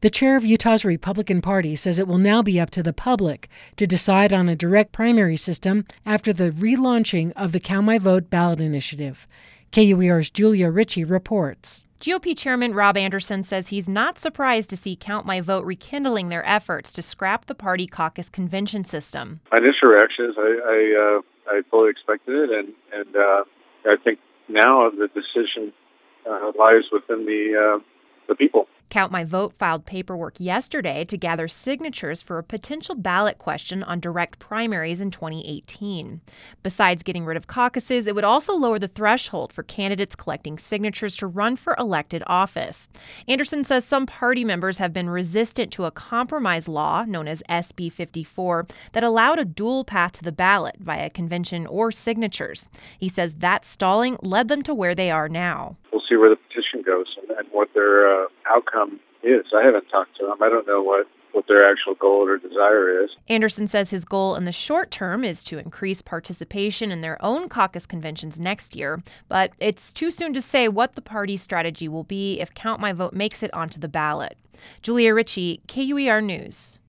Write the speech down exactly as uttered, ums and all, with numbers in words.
The chair of Utah's Republican Party says it will now be up to the public to decide on a direct primary system after the relaunching of the Count My Vote ballot initiative. K U E R's Julia Ritchie reports. G O P Chairman Rob Anderson says he's not surprised to see Count My Vote rekindling their efforts to scrap the party caucus convention system. My initial reaction is I I, uh, I fully expected it, and and uh, I think now the decision uh, lies within the uh, the people. Count My Vote filed paperwork yesterday to gather signatures for a potential ballot question on direct primaries in twenty eighteen. Besides getting rid of caucuses, it would also lower the threshold for candidates collecting signatures to run for elected office. Anderson says some party members have been resistant to a compromise law known as S B fifty-four that allowed a dual path to the ballot via convention or signatures. He says that stalling led them to where they are now. We'll see where the petition goes and, and what their uh, outcome is. I haven't talked to them. I don't know what, what their actual goal or desire is. Anderson says his goal in the short term is to increase participation in their own caucus conventions next year, but it's too soon to say what the party's strategy will be if Count My Vote makes it onto the ballot. Julia Ritchie, K U E R News.